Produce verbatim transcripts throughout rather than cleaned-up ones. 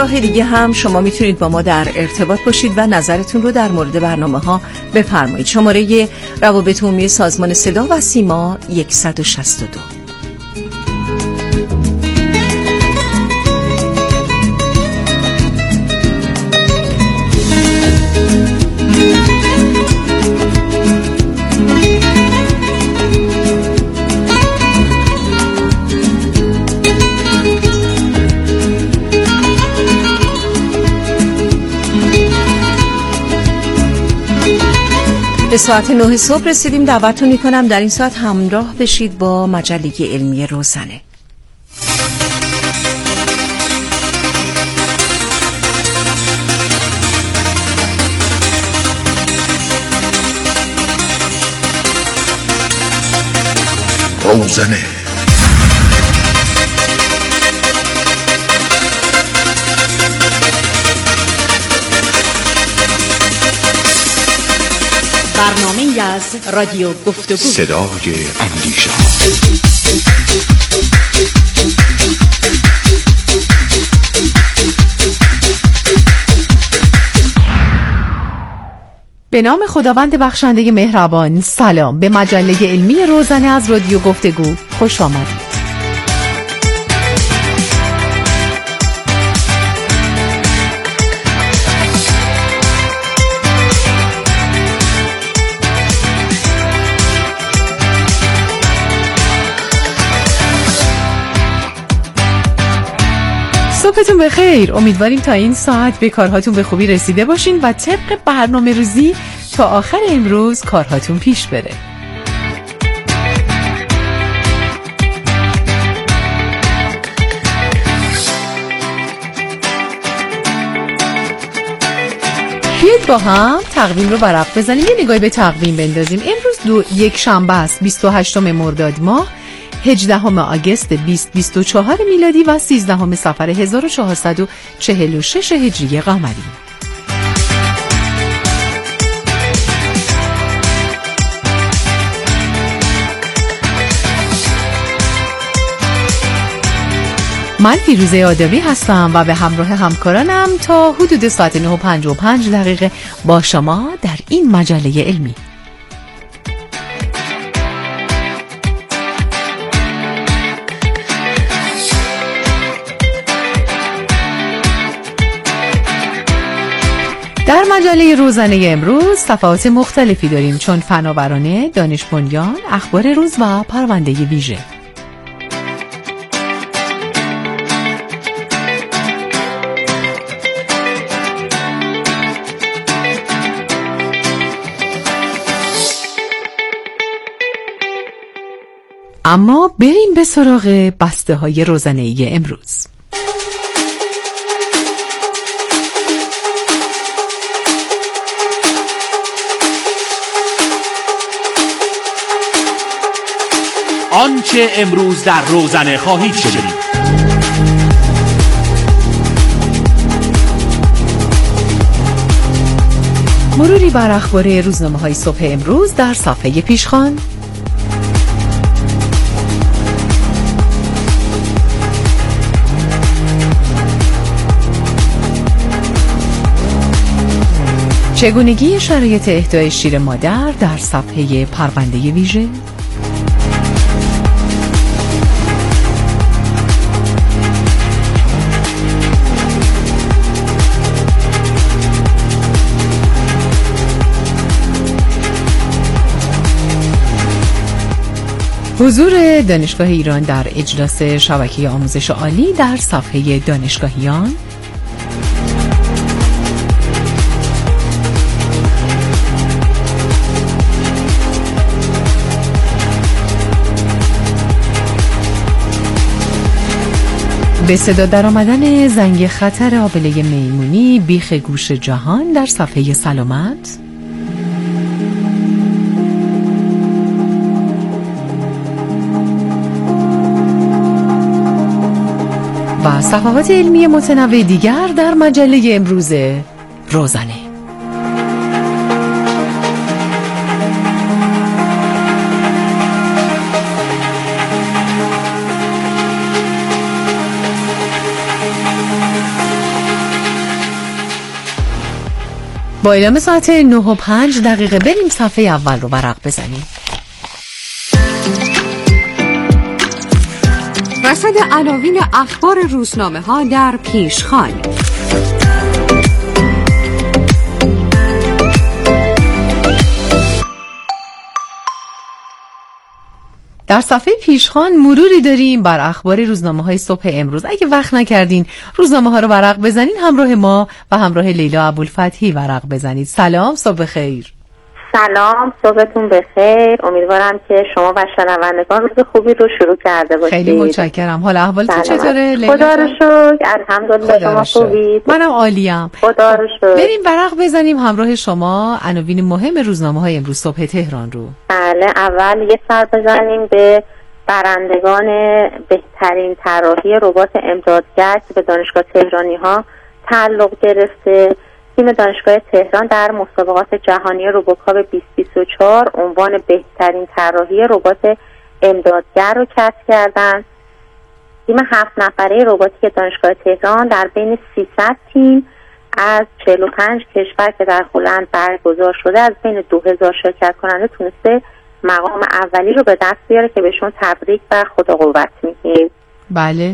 راه دیگه هم شما میتونید با ما در ارتباط باشید و نظرتون رو در مورد برنامه ها بفرمایید. شماره روابط عمومی سازمان صدا و سیما صد و شصت و دو. به ساعت نه صبح رسیدیم. دعوتتون میکنم در این ساعت همراه بشید با مجله علمی روزنه. روزنه برنامه از رادیو گفتگو، صدای اندیشه. به نام خداوند بخشنده مهربان. سلام، به مجله علمی روزنه از رادیو گفتگو خوش آمدید. صبحتون بخیر. امیدواریم تا این ساعت به کارهاتون به خوبی رسیده باشین و طبق برنامه روزی تا آخر امروز کارهاتون پیش بره. بیایید با هم تقویم رو ورق بزنیم، یه نگاهی به تقویم بندازیم. امروز دو یک شنبه است، بیست و هشتم مرداد ماه، هجدهم آگوست بیست بیست و چهار میلادی و سیزدهم صفر هزار و چهارصد و چهل و شش هجری قمری. من فیروزه آدمی هستم و به همراه همکارانم تا حدود ساعت نه و پنجاه و پنج دقیقه با شما در این مجله علمی. در مجله روزنه امروز صفحات مختلفی داریم، چون فناورانه، دانش بنیان، اخبار روز و پرونده ویژه. اما بریم به سراغ بسته های روزنه امروز. آنچه امروز در روزنه خواهید شنید. مروری بر اخبار روزنامه‌های صبح امروز در صفحه پیشخوان. چگونگی شرایط اهدای شیر مادر در صفحه پرونده ویژه. حضور دانشگاه ایران در اجلاس شبکه آموزش عالی در صفحه دانشگاهیان. به صدا در آمدن زنگ خطر آبله میمونی بیخ گوش جهان در صفحه سلامت. و صفحات علمی متنوع دیگر در مجله امروز روزنه. با اعلام ساعت نه و پنج دقیقه بریم صفحه اول رو ورق بزنیم. رصد عناوین اخبار روزنامه ها در پیشخوان. در صفحه پیشخوان مروری داریم بر اخبار روزنامه های صبح امروز. اگه وقت نکردین روزنامه ها رو ورق بزنین، همراه ما و همراه لیلا ابوالفتحی ورق بزنید. سلام، صبح خیر. سلام، صبحتون بخیر. امیدوارم که شما و شنوندگان روز خوبی رو شروع کرده باشید. خیلی متشکرم. حال احوالتون چطوره لیلا؟ خدا رو شکر، الحمدلله. شما خوبید؟ منم عالیم. خدا رو شکر. بریم ورق بزنیم همراه شما عناوین مهم روزنامه های امروز صبح تهران رو. بله، اول یه سر بزنیم به برندگان بهترین طراحی ربات امدادگر که به دانشگاه تهرانی ها تعلق گرفته. تیم دانشگاه تهران در مسابقات جهانی روبوکاپ بیست بیست و چهار عنوان بهترین طراحی ربات امدادگر رو کسب کردند. تیم هفت نفره رباتیک دانشگاه تهران در بین سیصد تیم از چهل و پنج کشور که در هلند برگزار شده از بین دو هزار شرکت کننده تونسته مقام اولی رو به دست بیاره که بهشون تبریک و خدا قوت میگیم. بله.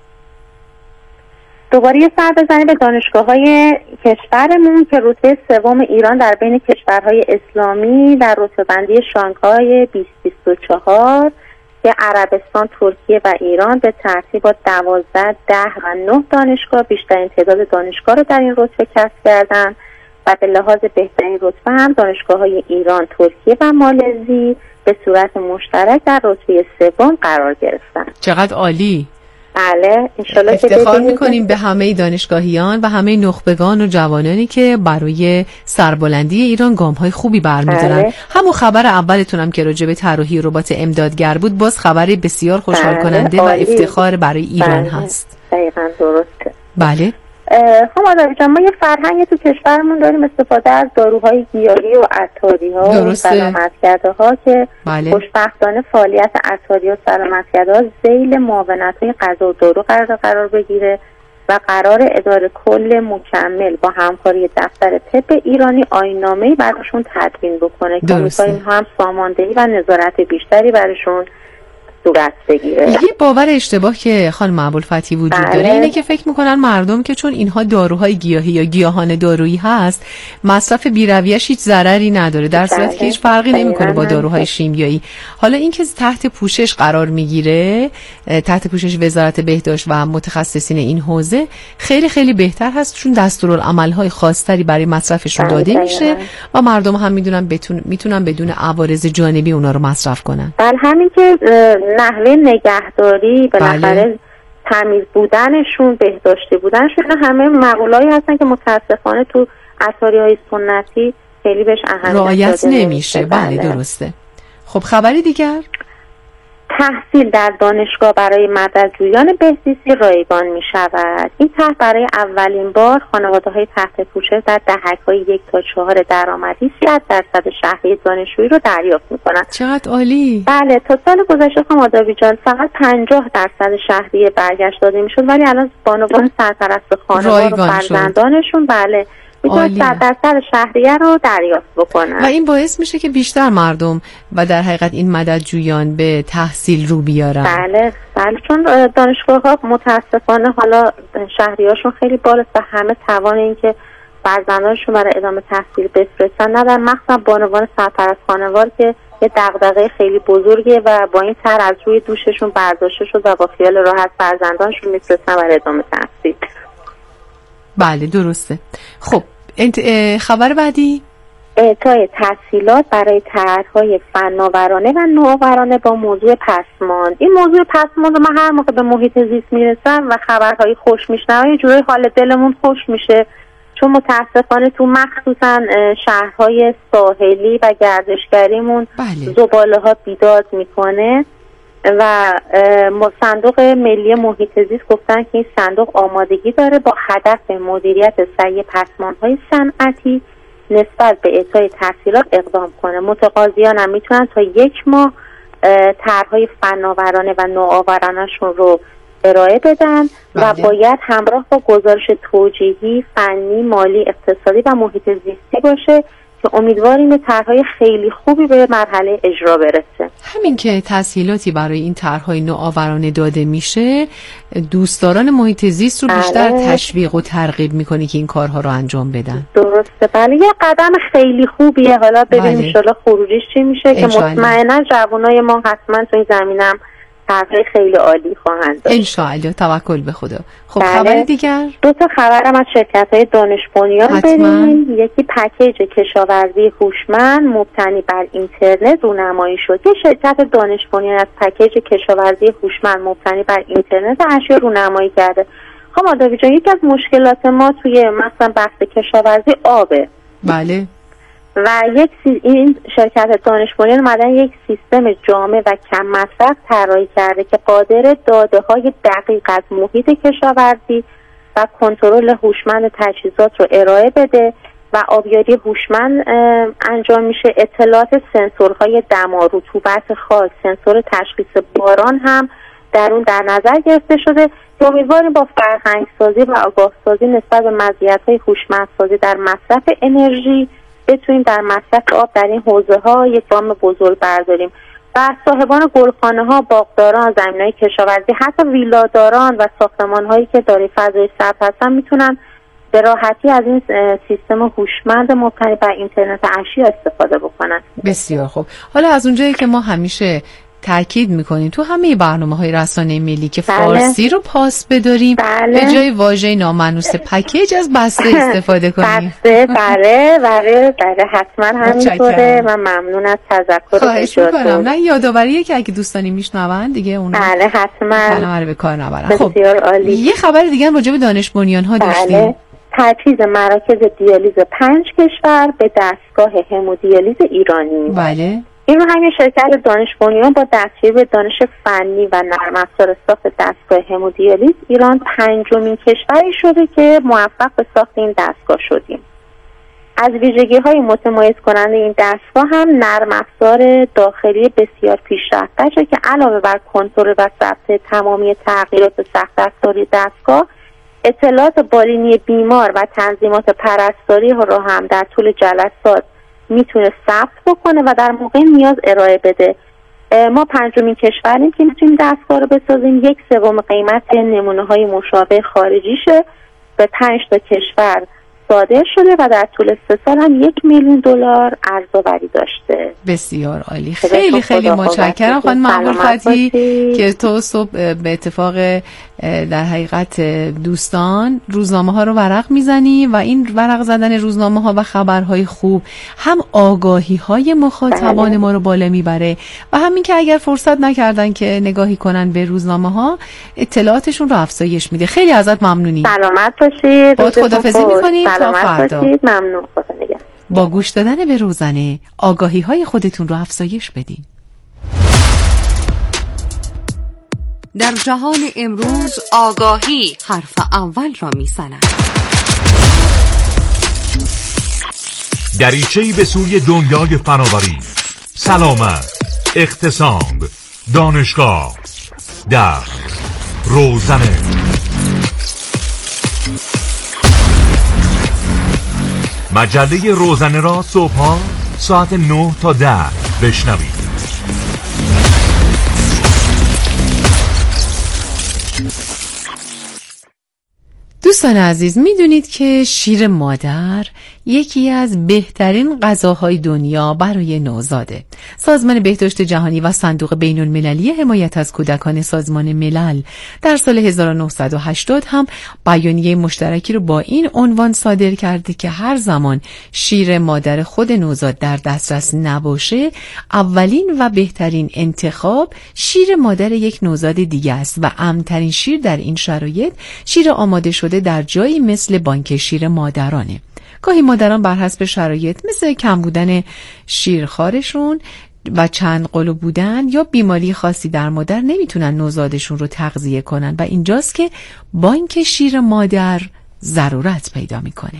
دوباره یه سر بزنیم به دانشگاه‌های کشورمون که رتبه سوم ایران در بین کشورهای اسلامی در رتبه‌بندی شانگهای بیست بیست و چهار که عربستان، ترکیه و ایران به ترتیب با دوازده، ده و نه دانشگاه بیشترین تعداد دانشگاه رو در این رتبه کسب کردن و به لحاظ بهترین رتبه هم دانشگاه‌های ایران، ترکیه و مالزی به صورت مشترک در رتبه سوم قرار گرفتن. چقدر عالی. بله، انشالله افتخار میکنیم به همه دانشگاهیان و همه نخبگان و جوانانی که برای سربلندی ایران گام‌های خوبی برمی‌دارن. بله. همون خبر اولتونم که راجع به طراحی ربات امدادگر بود، باز خبر بسیار خوشحال بله. کننده عالی. و افتخار برای ایران بله. هست. دقیقاً درسته. بله. خب آدم جان، ما یه فرهنگی تو کشورمون داریم استفاده از داروهای گیاهی و عطاری‌ها و سلامت‌کرده ها که بله. خوشبختانه فعالیت عطاری و سلامت‌کرده ها ذیل معاونت‌های غذا و دارو قرار قرار بگیره و قرار اداره کل مکمل با همکاری دفتر طب ایرانی آیین‌نامه‌ای براشون تدوین بکنه که امیدواریم هم ساماندهی و نظارت بیشتری براشون صورت بگیره. یه باور اشتباه که خانم ابوالفتحی وجود بله. داره اینه که فکر میکنن مردم که چون اینها داروهای گیاهی یا گیاهان دارویی هست مصرف بی‌رویه‌اش هیچ ضرری نداره، در صورتی که هیچ فرقی نمیکنه با داروهای شیمیایی. حالا اینکه تحت پوشش قرار میگیره، تحت پوشش وزارت بهداشت و متخصصین این حوزه، خیلی خیلی بهتر هست چون دستورالعمل‌های خاص‌تری برای مصرفشون داده میشه و مردم هم میدونن بتون میتونن بدون عوارض جانبی اونا رو مصرف کنن. بله، همین که نحوه نگهداری بالاخره بله. تمیز بودنشون، بهداشتی بودنشون، همه مقوله‌ای هستن که متاسفانه تو عطاری‌های سنتی خیلی بهش اهمیت رعایت نمیشه. بله. بله درسته. خب خبری دیگر؟ تحصیل در دانشگاه برای مددجویان بهزیستی رایگان می شود. این طرح برای اولین بار خانواده‌های تحت پوشش در دهک‌های یک تا چهار درآمدی صد درصد شهری دانشجویی رو دریافت می کنند. چقدر عالی. بله، تا سال گذشته خانم آدابی جان فقط پنجاه درصد شهریه برگشت داده می شد، ولی الان بانوان سرپرست خانواده و فرزندانشون بله میتونن صد درصد شهریه رو دریافت بکنن و این باعث میشه که بیشتر مردم و در حقیقت این مددجویان به تحصیل رو بیارن. بله بله، چون دانشگاه ها متاسفانه حالا شهریهاشون خیلی بالاست و همه توان این که فرزندانشون برای ادامه تحصیل بفرستن ندارن، مخصوصا بانوان سرپرست خانوار که یه دغدغه خیلی بزرگه و با این طرح از روی دوششون برداشته شد و با خیال راحت فرزندانشون میفرستن برای ادامه تحصیل. بله درسته. خب انت... خبر بعدی؟ اعطای تسهیلات برای طرح‌های فناورانه و نوآورانه با موضوع پسماند. این موضوع پسماند من هر موقع به محیط زیست میرسم و خبرهای خوش میشنوم یه جوری حال دلمون خوش میشه، چون متاسفانه تو مخصوصا شهرهای ساحلی و گردشگریمون بله. زباله ها بیداد میکنه و صندوق ملی محیط زیست گفتن که این صندوق آمادگی داره با هدف مدیریت سریع پسماندهای صنعتی نسبت به اعطای تسهیلات اقدام کنه. متقاضیان هم میتونن تا یک ماه طرحهای فناورانه و نوآورانه‌شون رو ارائه بدن بله. و باید همراه با گزارش توجیهی، فنی، مالی، اقتصادی و محیط زیستی باشه که امیدواریم به طرح‌های خیلی خوبی به مرحله اجرا برسه. همین که تسهیلاتی برای این طرح‌های نوآورانه داده میشه، دوستداران محیط زیست رو بیشتر بله. تشویق و ترغیب میکنه که این کارها رو انجام بدن. درسته، بله، یه قدم خیلی خوبیه. حالا ببینیم بله. ان شاءالله خروجیش چی میشه که انشالله. مطمئنا جوانای ما حتما تو این زمینم طرح‌های خیلی عالی خواهند داشت. انشاءالله، توکل به خدا. خب بله. خبر دیگر؟ دو تا خبرم از شرکت‌های دانش بنیان حتما. بریم. یکی پکیج کشاورزی هوشمند مبتنی بر اینترنت رونمایی شد. یه شرکت دانش بنیان از پکیج کشاورزی هوشمند مبتنی بر اینترنت اشیا رونمایی کرده. خب مادوی جان، یکی از مشکلات ما توی مثلا بحث کشاورزی آبه. بله. و یک سی... این شرکت دانش بنیان اومدن یک سیستم جامع و کم مصرف طراحی کرده که قادر داده های دقیق از محیط کشاورزی و کنترل هوشمند تجهیزات رو ارائه بده و آبیاری هوشمند انجام میشه. اطلاعات سنسورهای دما، رطوبت خاک، سنسور تشخیص باران هم در اون در نظر گرفته شده که امیدواریم با فرهنگ سازی و آگاه سازی نسبت به مزیت‌های هوشمندسازی در مصرف انرژی بتونیم در مصرف آب در این حوزه ها یک گام بزرگ برداریم و صاحبان گلخانه ها، باغداران، زمین‌های کشاورزی، حتی ویلاداران و ساختمان هایی که دارای فضای سبز هستن میتونن به راحتی از این سیستم هوشمند مبتنی بر اینترنت اشیا استفاده بکنن. بسیار خوب. حالا از اونجایی که ما همیشه تاکید میکنیم تو همه برنامه‌های رسانه ملی که بله. فارسی رو پاس بداریم، بله. به جای واژه نامانوس پکیج از بسته استفاده کنیم. بسته، بله بله بله حتما همینطوره. من ممنون از تذکر. خواهش میکنم. نه یادآوریه که اگه دوستانی میشنون دیگه اون بله حتما کلمه رو به کار نبرن. خب عالی. یه خبر دیگه هم راجع به دانش بنیان ها داشتیم. بله. تجهیز مراکز دیالیز پنج کشور به دستگاه همودیالیز ایرانی. بله. این رو همین شرکت دانش بنیان با دستیابی به دانش فنی و نرم افزار ساخت دستگاه همودیالیز ایران پنجمین کشوری شده که موفق به ساخت این دستگاه شدیم. از ویژگی‌های متمایز کننده این دستگاه هم نرم افزار داخلی بسیار پیشرفته که علاوه بر کنترل و ثبت تمامی تغییرات سخت افزاری دستگاه، اطلاعات بالینی بیمار و تنظیمات پرستاری رو هم در طول جلسات میتونه ثبت بکنه و در موقع نیاز ارائه بده. ما پنجمین کشوریم که میتونیم دستگاه رو بسازیم. یک سوم قیمت نمونه های مشابه خارجیشه به پنج تا کشور صادر شده و در طول سه سال هم یک میلیون دلار ارزآوری داشته. بسیار عالی. خیلی خیلی متشکرم خانم ابوالفتحی که تو صبح به اتفاق در حقیقت دوستان روزنامه ها رو ورق میزنی و این ورق زدن روزنامه ها و خبرهای خوب هم آگاهی های مخاطبان بله. ما رو بالا میبره و همین که اگر فرصت نکردن که نگاهی کنن به روزنامه ها اطلاعاتشون رو افزایش میده. خیلی ازت ممنونی. سلامت باشید. باید خداحافظی میکنیم تا فردا. ممنون. خدا نگهدار. با گوش دادن به روزنه آگاهی های خودتون رو افزایش بدین. در جهان امروز آگاهی حرف اول را می‌زند. دریچه‌ای به سوی دنیای فناوری، سلامت، اقتصاد، دانشگاه در روزنه. مجله روزنه را صبح‌ها ساعت نه تا ده بشنوید. دوستان عزیز، میدونید که شیر مادر یکی از بهترین غذاهای دنیا برای نوزاده. سازمان بهداشت جهانی و صندوق بین المللی حمایت از کودکان سازمان ملل در سال هزار و نهصد و هشتاد هم بیانیه مشترکی رو با این عنوان صادر کرده که هر زمان شیر مادر خود نوزاد در دسترس نباشه، اولین و بهترین انتخاب شیر مادر یک نوزاد دیگه است و امن‌ترین شیر در این شرایط شیر آماده شده در جایی مثل بانک شیر مادرانه. گاهی مادران بر حسب شرایط مثل کم بودن شیرخوارشون و چند قلو بودن یا بیماری خاصی در مادر نمیتونن نوزادشون رو تغذیه کنن و اینجاست که بانک شیر مادر ضرورت پیدا میکنه.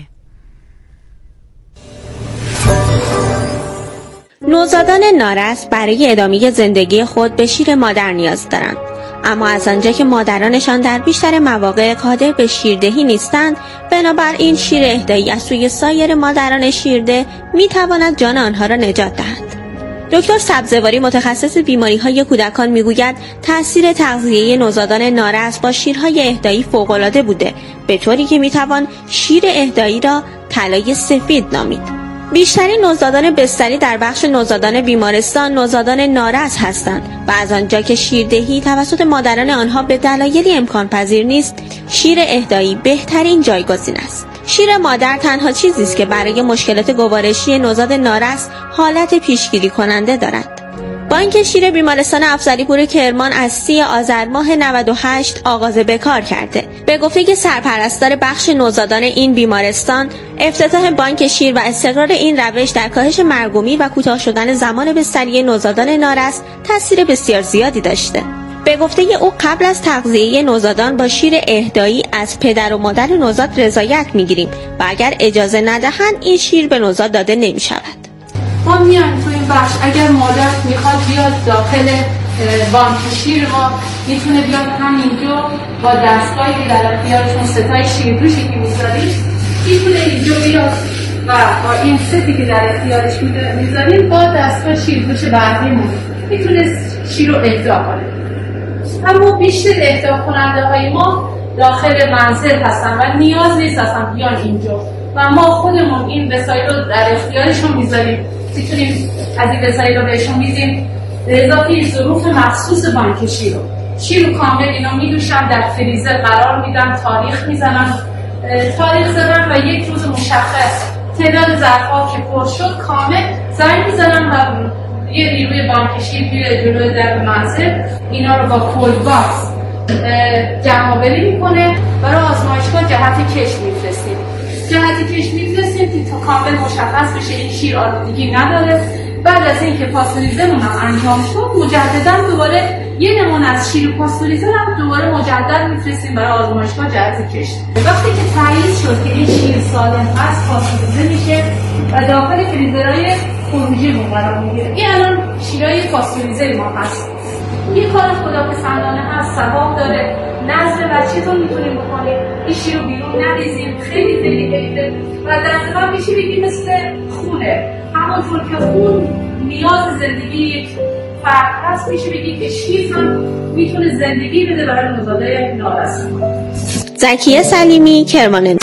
نوزادان نارس برای ادامه زندگی خود به شیر مادر نیاز دارند. اما از آنجا که مادرانشان در بیشتر مواقع قادر به شیردهی نیستند، بنابراین شیر اهدایی از سوی سایر مادران شیرده میتواند جان آنها را نجات دهد. دکتر سبزواری متخصص بیماری‌های کودکان میگوید تأثیر تغذیه نوزادان نارس با شیرهای اهدایی فوق‌العاده بوده، به طوری که میتوان شیر اهدایی را طلای سفید نامید. بیشترین نوزادان بستری در بخش نوزادان بیمارستان نوزادان نارس هستند و از آنجا که شیردهی توسط مادران آنها به دلایلی امکان پذیر نیست، شیر اهدایی بهترین جایگزین است. شیر مادر تنها چیزی است که برای مشکلات گوارشی نوزاد نارس حالت پیشگیری کننده دارد. بانک شیر بیمارستان افضلی‌پور کرمان از سی آذر ماه نود و هشت آغاز به کار کرده. به گفته سرپرستار بخش نوزادان این بیمارستان، افتتاح بانک شیر و استقرار این روش در کاهش مرگومی و کوتاه شدن زمان بستری نوزادان نارس تاثیر بسیار زیادی داشته. به گفته او قبل از تغذیه نوزادان با شیر اهدایی از پدر و مادر نوزاد رضایت می‌گیریم و اگر اجازه ندهند این شیر به نوزاد داده نمی‌شود. ما میایم تو این بخش، اگر مادر میخواد بیاد داخل بانک شیر ما میتونه بیاد همینجا با دستگاهی که در اختیارشون ستای شیردوشی که میذاریم میتونه اینجا بیاد و با این ستی که در اختیارش میذاریم با دستگاه شیردوش بعدیمون میتونه شیر رو اهدا کنه. اما بیشتر اهدا کننده های ما داخل منزل هستن و نیاز نیست اصلا بیان اینجا و ما خودمون این وسایل رو در اختیارشون میذاریم، میتونیم از این وسایل رو بهشون میدیم به اضافه ظروف مخصوص بانک شیر رو شیر رو کامل اینا میدوشن، در فریزر قرار میدن، تاریخ میزنن، تاریخ زدن و یک روز مشخص تعداد ظرف‌ها که پر شد کامل زنگ میزنن و یه نیروی بانک شیر توی جلوی در منزل اینا رو با کولد باکس جمع‌آوری میکنه، برای آزمایشگاه جهت کش میفرستیم. جهت کش میفرستیم که تا کامل مشخص بشه این شیر آلودگی نداره. بعد از اینکه پاستوریزمون هم انجام شد مجددا دوباره یه نمونه از شیر پاستوریزه هم دوباره مجدد میفرستیم برای آزمایشگاه جهت کش. وقتی که تایید شد که این شیر سالم هست پاستوریزه میشه و داخل فریزرهای خروجی قرار میگیره. این الان شیرای پاستوریزه ما هست. یه کار خداپسندانه هست، ثواب داره. نظر بچه تو میتونیم بکنیم، این شیر رو بیرون نریزیم، خیلی خیلی خیلی و در اتفاق میشه بگیم مثل خونه، همونطور که خون نیاز زندگی یک فرد هست میشه بگیم که شیر هم میتونه زندگی بده برای نوزادای نارس. زکیه سلیمی، کرمان.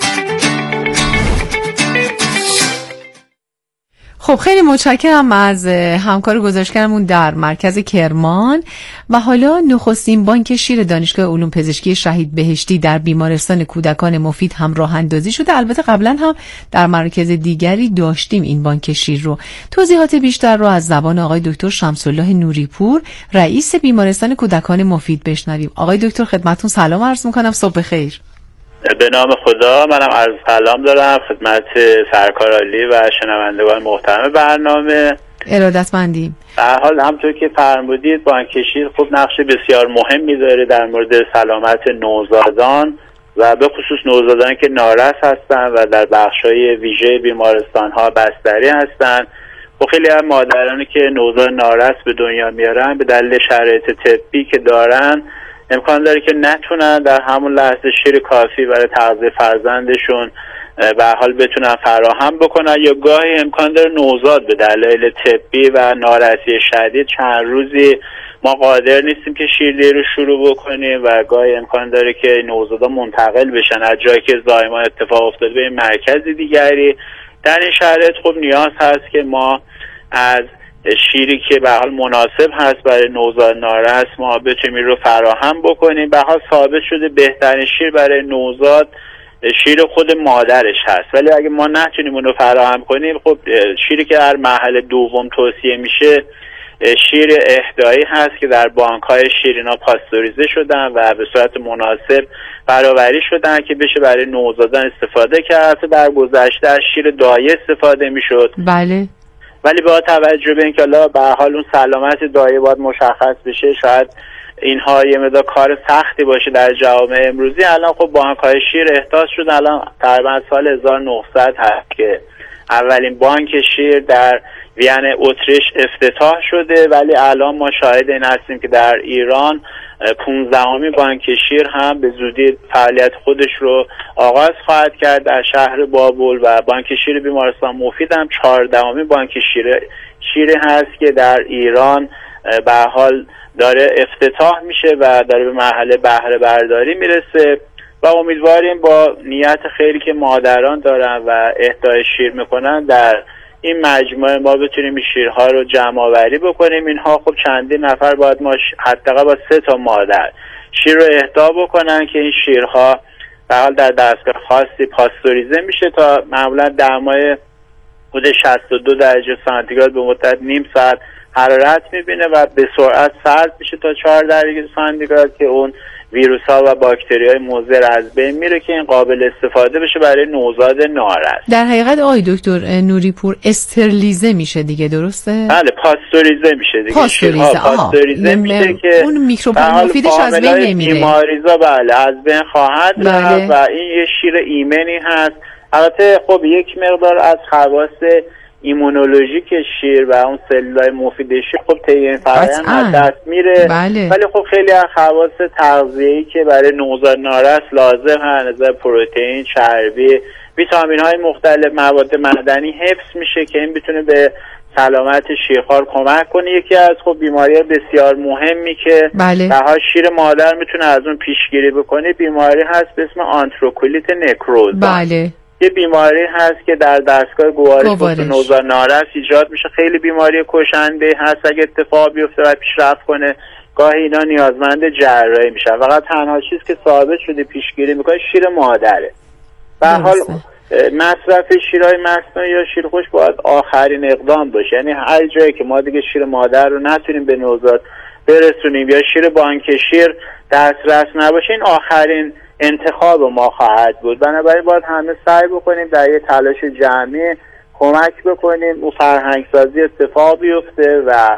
خب خیلی متشکرم از همکار گزارشگرمون در مرکز کرمان. و حالا نخستین بانک شیر دانشگاه علوم پزشکی شهید بهشتی در بیمارستان کودکان مفید هم راه اندازی شده. البته قبلا هم در مرکز دیگری داشتیم این بانک شیر رو. توضیحات بیشتر رو از زبان آقای دکتر شمس‌الله نوری‌پور، رئیس بیمارستان کودکان مفید بشنویم. آقای دکتر خدمتتون سلام عرض می‌کنم، صبح بخیر. به نام خدا، منم عرض سلام دارم خدمت سرکار عالی و شنوندگان محترم برنامه. ارادتمندیم. در حال همونطور که فرمودید بانک شیر خوب نقش بسیار مهمی داره در مورد سلامت نوزادان و به خصوص نوزادانی که نارس هستن و در بخش‌های ویژه بیمارستان‌ها بستری هستن. و خیلی از مادرانی که نوزاد نارس به دنیا میارن به دلیل شرایط طبی که دارن امکان داره که نتونن در همون لحظه شیر کافی برای تغذیه فرزندشون به حال بتونن فراهم بکنن، یا گاهی امکان داره نوزاد به دلایل طبی و نارسی شدید چند روزی ما قادر نیستیم که شیردهی رو شروع بکنیم و گاهی امکان داره که نوزادا منتقل بشن از جایی که زایمان اتفاق افتاده به مرکز دیگری. در این شرایط خب نیاز هست که ما از شیری که به حال مناسب هست برای نوزاد نارس ما بتونیم رو فراهم بکنیم. به حال ثابت شده بهترین شیر برای نوزاد شیر خود مادرش هست، ولی اگه ما نتونیم اون رو فراهم کنیم خب شیری که در مرحله دوم توصیه میشه شیر اهدایی هست که در بانک‌های شیرینا پاستوریزه شدن و به صورت مناسب برآوری شدن که بشه برای نوزادان استفاده کرد. در گذشته از شیر دایه استفاده میشد. بله. ولی با توجه به اینکه حالا به حال اون سلامت دایه باید مشخص بشه، شاید اینها یه مقدار کار سختی باشه در جوامع امروزی. الان خب بانک‌های شیر احداث شد. الان تقریبا سال هزار و نهصد هست که اولین بانک شیر در وین اتریش افتتاح شده، ولی الان ما شاهد این هستیم که در ایران پونزدهمین بانک شیر هم به زودی فعالیت خودش رو آغاز خواهد کرد در شهر بابل و بانک شیر بیمارستان مفید هم چهاردهمین بانک شیر شیری هست که در ایران به حال داره افتتاح میشه و داره به مرحله بهره برداری میرسه و امیدواریم با نیت خیری که مادران دارن و اهدای شیر میکنن در این مجموعه ما بتونیم این شیرها رو جمع آوری بکنیم. اینها خب چندین نفر باید ما حداقل با سه تا مادر شیر رو اهدا بکنن که این شیرها به حال در دستگاه خاصی پاستوریزه میشه تا معمولا دمای حدود شصت و دو درجه سانتیگراد به مدت نیم ساعت حرارت میبینه و به سرعت سرد میشه تا چهار درجه سانتیگراد که اون ویروس ها و باکتری های مضر از بین میره که این قابل استفاده بشه برای نوزاد نارس. در حقیقت آقای دکتر نوریپور استرلیزه میشه دیگه، درسته؟ بله پاستوریزه میشه دیگه. پاستوریزه, پاستوریزه میشه که اون میکروب مفیدش از بین نمیره، بیماریزا بله از بین خواهد بله. و این یه شیر ایمنی هست. البته خب یک مقدار از خواص ایمونولوژیک شیر و اون سلولای مفید شیر خب طی این فرآیند از دست میره، بله. ولی خب خیلی از خواص تغذیه‌ای که برای نوزاد نارس لازم هست، نظر پروتئین، چربی، ویتامین های مختلف، مواد معدنی حفظ میشه که این بتونه به سلامت شیرخوار کمک کنه. یکی از خب بیماری بسیار مهمی که بله. به شیر مادر میتونه از اون پیشگیری بکنه بیماری هست به اسم آنتروکولیت نکروز. بله. یه بیماری هست که در دستگاه گوارش به نوزاد نارس ایجاد میشه. خیلی بیماری کشنده هست، اگه اتفاق بیفته و پیشرفت کنه گاهی اینا نیازمند جراحی میشن. فقط تنها چیز که ثابت شده پیشگیری میکنه شیر مادره. به حال مصرف شیرهای مصنوعی یا شیرخوش باید آخرین اقدام باشه، یعنی هر جایی که ما دیگه شیر مادر رو نتونیم به نوزاد برسونیم یا شیر بانک شیر دسترس نباشه این آخرین انتخاب ما خواهد بود. بنابراین باید همه سعی بکنیم در یه تلاش جمعی کمک بکنیم اون فرهنگسازی اتفاق بیفته و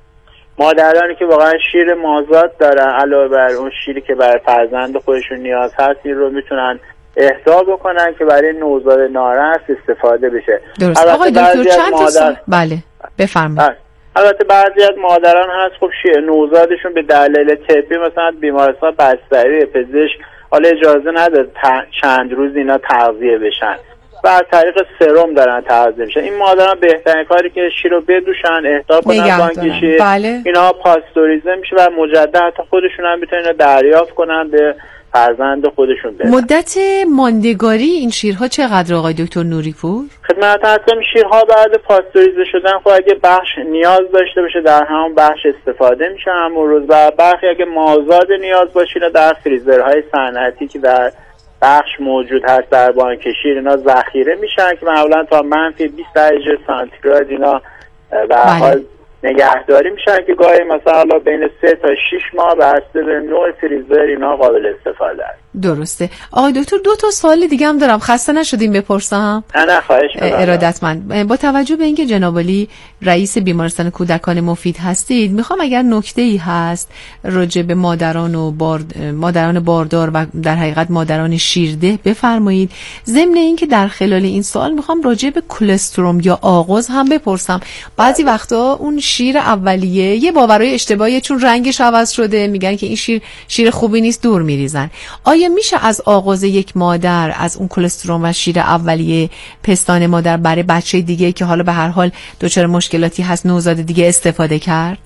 مادرانی که واقعا شیر مازاد دارن علاوه بر اون شیری که برای فرزند خودشون نیاز هست این رو میتونن اهدا بکنن که برای نوزاد نارس استفاده بشه. درست. آقای دکتر چند تا سال بله بفرمایید. البته بعضی از مادران هست خب شیر نوزادشون به دلایل طبی مثلا بیمارستان بستری پزشک حالا اجازه نداد چند روز اینا تغذیه بشن و از طریق سرم دارن تغذیه میشن. این مادران بهترین کاری که شیر رو بدوشن اهدا کنن بانک شیر، بله. اینا پاستوریزه میشه و مجدد حتی خودشون هم میتونن دریافت کنن به فرزند خودشون بدن. مدت ماندگاری این شیرها چقدر آقای دکتر نوریپور؟ خدمت هستم شیرها بعد پاستوریزه شدن خب اگه بخش نیاز داشته باشه در همون بخش استفاده میشه همون روز و برخی اگه مازاد نیاز باشه در فریزرهای صنعتی که در بخش موجود هست در بانک شیر اینا ذخیره میشن که معمولا تا منفی بیست درجه سانتیگراد اینا به حال نگهداری میشن که گاهی مثلا بین سه تا شش ماه بسته به نوع فریزر اینا قابل استفاده است. درسته. آقای دکتر دو تا سوال دیگه هم دارم، خسته نشدیم بپرسم؟ نه نه خواهش می‌کنم. ارادتمند. با توجه به اینکه جناب عالی رئیس بیمارستان کودکان مفید هستید میخوام اگر نکته‌ای هست راجع به مادران و بارد... مادران باردار و در حقیقت مادران شیرده بفرمایید. ضمن اینکه در خلال این سوال میخوام راجع به کلسترم یا آغوز هم بپرسم. بعضی وقتا اون شیر اولیه یه باورای اشتباهیه چون رنگش عوض شده میگن که این شیر شیر خوبی نیست دور میریزن. آیا میشه از آغاز یک مادر از اون کلسترول و شیر اولیه پستان مادر برای بچه دیگه که حالا به هر حال دچار مشکلاتی هست نوزاد دیگه استفاده کرد؟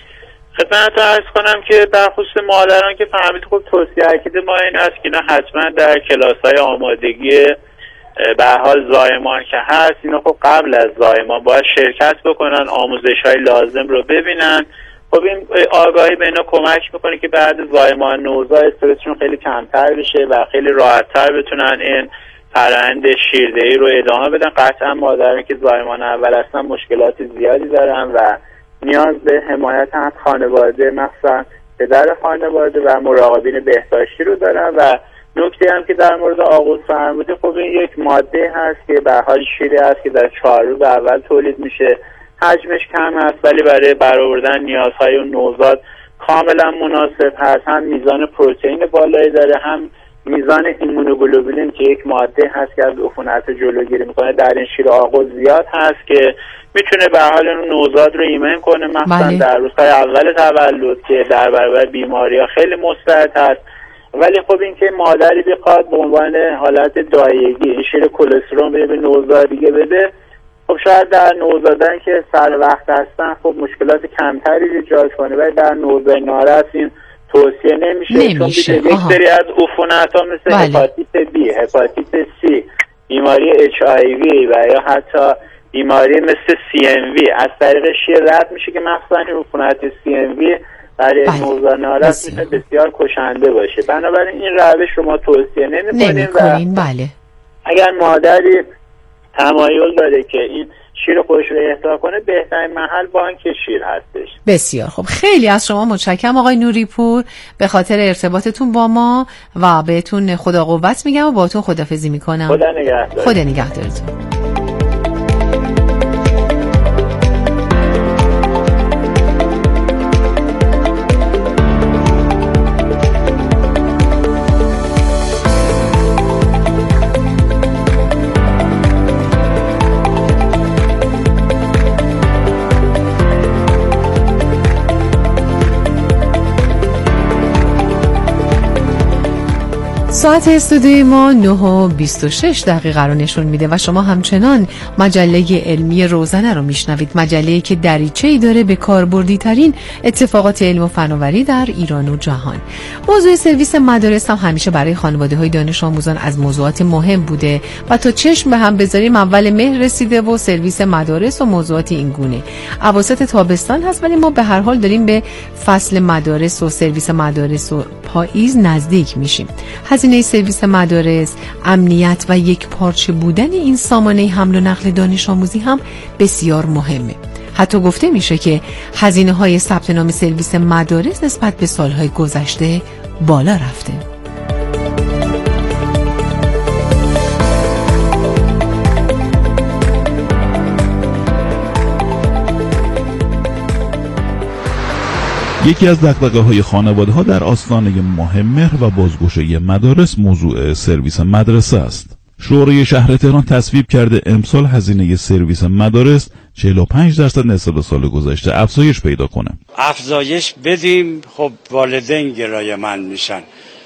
خدمت عرض کنم که در خصوص مادران که فهمید خب توصیه اکید ما این است که اینا حتما در کلاس‌های آمادگی به حال زایمان که هست اینا خب قبل از زایمان باید شرکت بکنن، آموزش‌های لازم رو ببینن. خب این آگاهی به اینا کمک میکنه که بعد زایمان نوزاد استرسشون خیلی کمتر بشه و خیلی راحت‌تر بتونن این فرآیند شیردهی رو ادامه بدن. قطعا مادرانی که زایمان اول هستن مشکلات زیادی دارن و نیاز به حمایت هم خانواده مخصوصا پدر خانواده و مراقبین بهداشتی رو دارن. و نکته هم که در مورد آغوز فرمودید خب این یک ماده هست که به حال شیری هست که در چهار روز اول تولید میشه، حجمش کم هست ولی برای برآوردن نیازهای اون نوزاد کاملا مناسب هست، هم میزان پروتئین بالایی داره هم میزان ایمونوگلوبولین که یک ماده هست که از عفونت جلوگیری میکنه در این شیر آغوز زیاد هست که میتونه به حال نوزاد رو ایمن کنه، مثلا بله. در روزهای اول تولد که در برابر بیماری‌ها خیلی مستعد هست. ولی خب این که مادری بخواد به عنوان حالت دایگی این شیر کلسترول بده به نوزاد دیگه بده، خب شاید در نوزادان که سر وقت هستن خب مشکلات کمتری ایجاد کنه، ولی در نوزاد نارس این توصیه نمیشه, نمیشه. چون یک سری از عفونت‌ها مثل بله. هپاتیت بی، هپاتیت سی، بیماری اچ آی وی و یا حتی بیماری مثل سی ام وی از طریق شیر رد میشه که مخصوصا عفونت سی ام وی برای بله. نوزاد نارس میتونه بسیار کشنده باشه. بنابراین این روش رو ما توصیه نمی‌کنیم و بله. اگر مادری تمایل داره که این شیر خودش رو اهدا کنه، بهترین محل بانک شیر هستش. بسیار خب، خیلی از شما متشکرم آقای نوری پور به خاطر ارتباطتون با ما و بهتون خدا قوت میگم و باهاتون خداحافظی میکنم. خدا نگهدار. خدا نگهدارتون. ساعت استودیوی ما نه و بیست و شش دقیقه رو نشون میده و شما همچنان مجله علمی روزنه رو میشنوید، مجله‌ای که دریچه‌ای داره به کاربردی ترین اتفاقات علم و فناوری در ایران و جهان. موضوع سرویس مدارس هم همیشه برای خانواده‌های دانش آموزان از موضوعات مهم بوده و تا چشم به هم بذاریم اول مهر رسیده و سرویس مدارس و موضوعات این گونه. اواسط تابستان هست ولی ما به هر حال داریم به فصل مدارس و سرویس مدارس و پاییز نزدیک میشیم. هزینه سرویس مدارس، امنیت و یک پارچه بودن این سامانه حمل و نقل دانش آموزی هم بسیار مهمه. حتی گفته میشه که هزینه های ثبت نام سرویس مدارس نسبت به سالهای گذشته بالا رفته. یکی از دغدغه‌های خانواده‌ها در آستانه ماه مهر و بازگشایی مدارس موضوع سرویس مدرسه است. شورای شهر تهران تصویب کرده امسال هزینه سرویس مدارس چهل و پنج درصد نسبت به سال گذشته افزایش پیدا کنه. افزایش بدیم خب والدین گرایه‌مند میشن،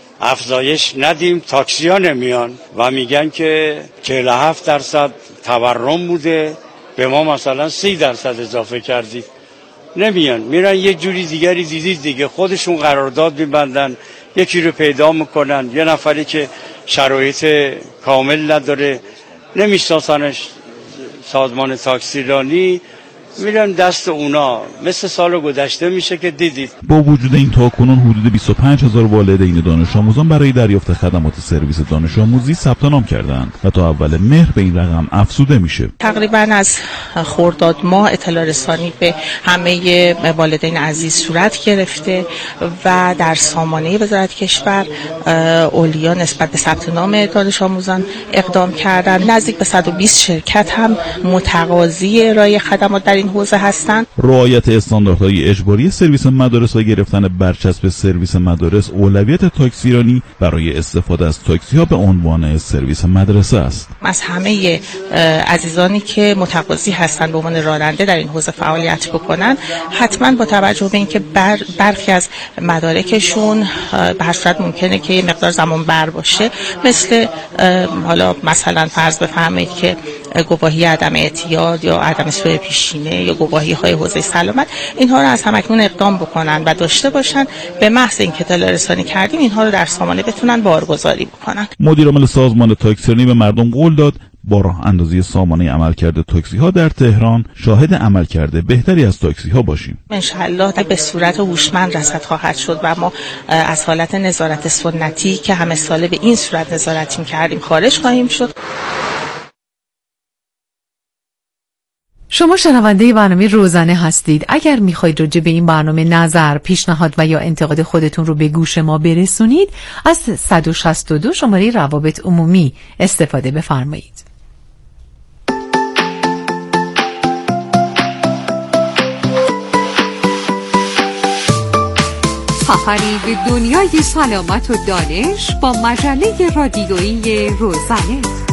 افزایش ندیم تاکسی‌ها نمیان و میگن که چهل و هفت درصد تورم بوده، به ما مثلا سی درصد اضافه کردید. نمیان، میرن یه جوری دیگری دیدید دیگه، خودشون قرارداد میبندن، یکی رو پیدا میکنن، یه نفری که شرایط کامل نداره نمیشناسنش، سازمان تاکسیرانی، میرن دست اونا، مثل سال گذشته میشه که دیدید. با وجود این تاکنون حدود بیست و پنج هزار والدین دانش آموزان برای دریافت خدمات سرویس دانش آموزی ثبت نام کردند و تا اول مهر به این رقم افزوده میشه. تقریبا از خرداد ماه اطلاع رسانی به همه والدین عزیز صورت گرفته و در سامانه وزارت کشور اولیا نسبت به ثبت نام دانش آموزان اقدام کردند. نزدیک به صد و بیست شرکت هم متقاضی ارائه خدمات در این حوزه هستند. رعایت استانداردهای اجباری سرویس مدارس و گرفتن برچسب سرویس مدارس اولویت تاکسیرانی برای استفاده از تاکسی ها به عنوان سرویس مدرسه است. از همه عزیزانی که متقاضی هستند به عنوان راننده در این حوزه فعالیت بکنن، حتما با توجه به اینکه بر برخی از مدارکشون به هر صورت ممکنه که یه مقدار زمان بر باشه، مثل حالا مثلا فرض بفرمایید که گواهی عدم اعتیاد یا عدم سوء پیشینه یا گواهی های حوزه سلامت، اینها رو از همکنون اقدام بکنن و داشته باشن. به محض اینکه اطلاع رسانی کردیم اینها رو در سامانه بتونن بارگذاری بکنن. مدیر عامل سازمان تاکسیرانی به مردم قول داد با راه اندازی سامانه عملکرد تاکسی ها در تهران شاهد عملکرد بهتری از تاکسی ها باشیم. ان شاء الله به صورت هوشمند رصد خواهد شد و ما از حالت نظارت سنتی که همه ساله به این صورت نظارت می‌کردیم خارج خواهیم شد. شما شنونده برنامه روزانه هستید. اگر میخواید راجع به این برنامه نظر، پیشنهاد و یا انتقاد خودتون رو به گوش ما برسونید، از صد و شصت و دو شماره روابط عمومی استفاده بفرمایید. سفری به دنیای سلامت و دانش با مجله رادیویی روزنه.